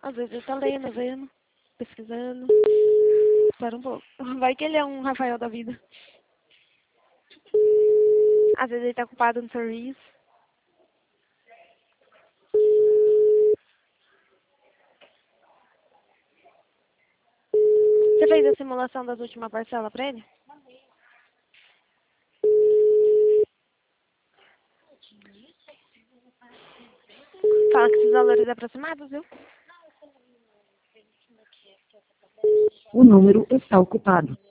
Às vezes ele tá lendo, vendo, pesquisando. Espera um pouco. Vai que ele é um Rafael da vida. Às vezes ele tá ocupado no serviço. Você fez a simulação das últimas parcelas pra ele? Fala que esses valores aproximados, viu? O número está ocupado.